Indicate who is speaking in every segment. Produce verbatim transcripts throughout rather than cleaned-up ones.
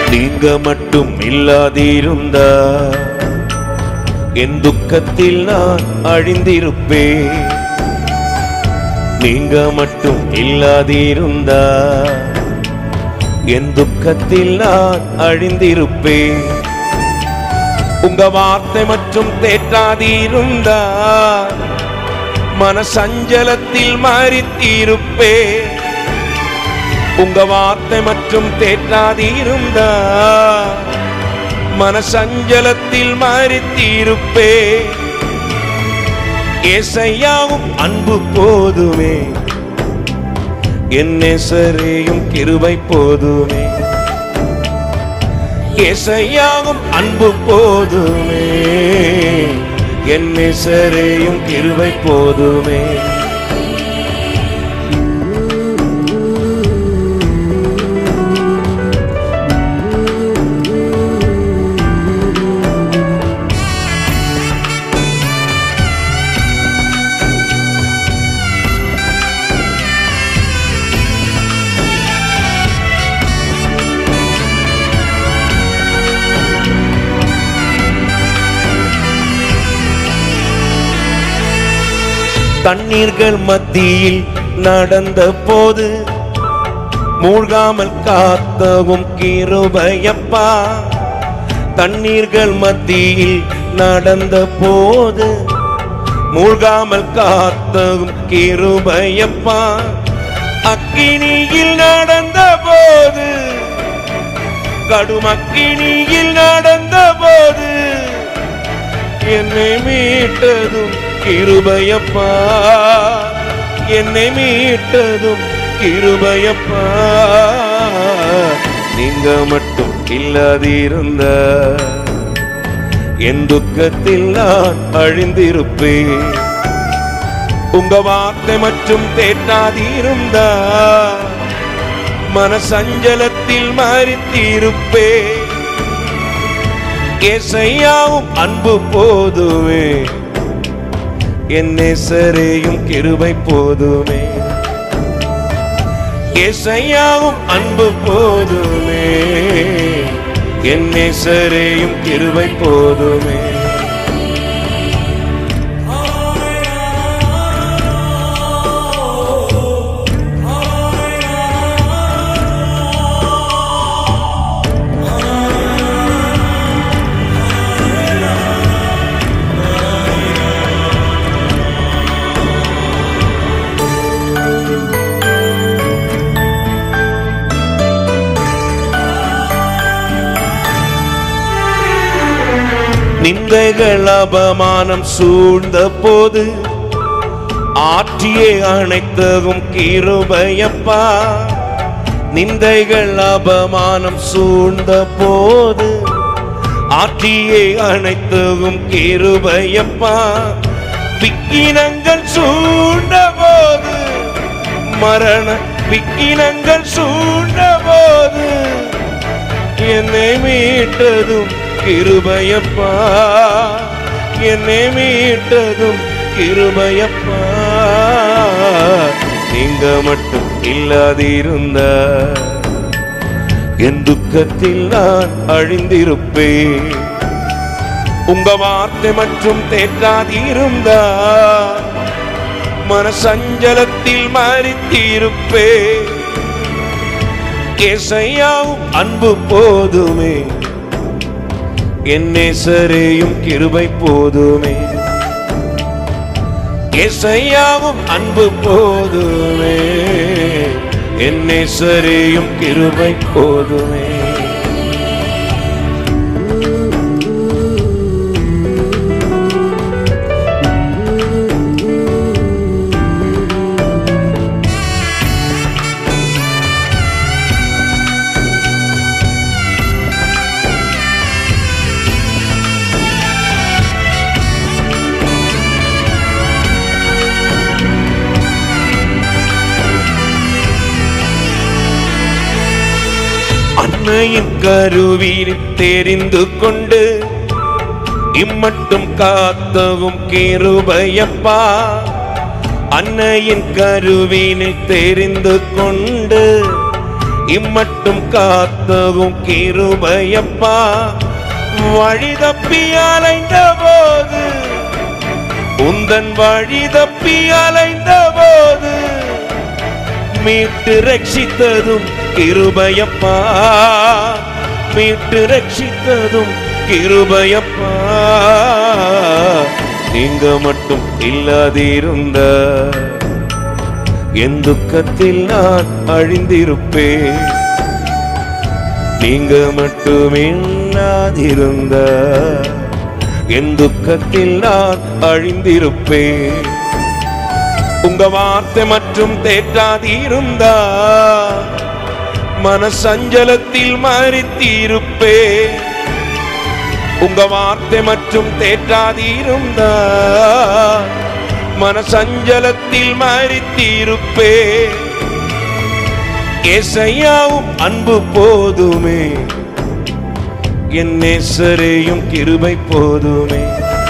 Speaker 1: நீங்க மட்டும் இல்லாதிருந்தா என் துக்கத்தில் நான் அழிந்திருப்பேன். நீங்க மட்டும் இல்லாதிருந்தா என் துக்கத்தில் நான் அழிந்திருப்பேன். உங்க வார்த்தை மற்றும் தேற்றாதிருந்தா மன சஞ்சலத்தில் மரித்திருப்பேன். உங்க வார்த்தை மற்றும் தேற்றாதிருந்தா மன சஞ்சலத்தில் மரித்திருப்பேன். ஏசையாவும் அன்பு போதுமே, என் நேசரேயும் கிருபை போதுமே. ஏசையாவும் அன்பு போதுமே, என் நேசரேயும் கிருபை போதுமே. தண்ணீர்கள் மத்தியில் நடந்த போது மூழ்காமல் காத்தவும் கிருபையப்பா. தண்ணீர்கள் மத்தியில் நடந்த போது மூழ்காமல் காத்தவும் கிருபையப்பா. அக்கினியில் நடந்த போது கடும் அக்கினியில் நடந்த போது என்னை மீட்டதும் கிருபையப்பா. என்னை மீட்டதும் கிருபையப்பா. நீங்க மட்டும் இல்லாதிருந்த என் துக்கத்தில் நான் அழிந்திருப்பேன். உங்க வார்த்தை மற்றும் தேற்றாதிருந்தா மன சஞ்சலத்தில் மரித்திருப்பேன். ஏசையாவும் அன்பு போதுமே, என் நேசரேயும் கிருபை போதுமே. ஏசையாவும் அன்பு போதுமே, என் நேசரேயும் கிருபை போதுமே. நிந்தைகள் அபமானம் சூழ்ந்த போது ஆற்றியே அனைத்தவும் கிருபையப்பா. நிந்தைகள் அபமானம் சூழ்ந்த போது ஆற்றியே அனைத்தவும் கிருபையப்பா. விக்கினங்கள் சூழ்ந்த போது மரண விக்கினங்கள் சூழ்ந்த போது என்னை மீட்டதும் கிருபையப்பா. என்னை மீட்டதும் கிருபையப்பா. நீங்க மட்டும் இல்லாதிருந்த என் துக்கத்தில் நான் அழிந்திருப்பேன். உங்க வார்த்தை மற்றும் தேற்றாதிருந்தா மன சஞ்சலத்தில் மரித்திருப்பேன். ஏசையாவும் அன்பு போதுமே, என் நேசரேயும் கிருபை போதுமே. ஏசையாவும் அன்பு போதுமே, என் நேசரேயும் கிருபை போதுமே. அன்னையின் கருவில் தெரிந்து கொண்டு இம்மட்டும் காத்தவும் கிருபையப்பா. அன்னையின் கருவினை தெரிந்து கொண்டு இம்மட்டும் காத்தவும் கிருபையப்பா. வழி தப்பி அலைந்த போது, உந்தன் வழி தப்பி அலைந்த போது மீட்டு ரட்சித்ததும் கிருபையப்பா. மீட்டு ரட்சித்ததும் கிருபையப்பா. நீங்க மட்டும் இல்லாதிருந்த என் துக்கத்தில் நான் அழிந்திருப்பேன். நீங்க மட்டும் இல்லாதிருந்த என் துக்கத்தில் நான் அழிந்திருப்பேன். உங்க வார்த்தை மற்றும் தேற்றாதிருந்தா மனசஞ்சலத்தில் மறித்திருப்பேன். உங்க வார்த்தை மற்றும் தேற்றாதிருந்தா மனசஞ்சலத்தில் மறித்திருப்பேன். ஏசையாவும் அன்பு போதுமே, என் நேசரேயும் கிருபை போதுமே.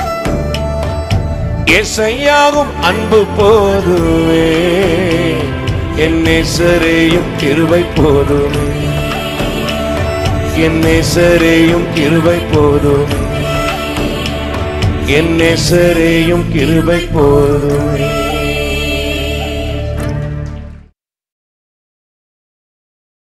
Speaker 1: ஏசையாவும் அன்பு போதுமே, என் நேசரேயும் கிருபை போதுமே. என் நேசரேயும் கிருபை போதுமே. என் நேசரேயும் கிருபை போதுமே.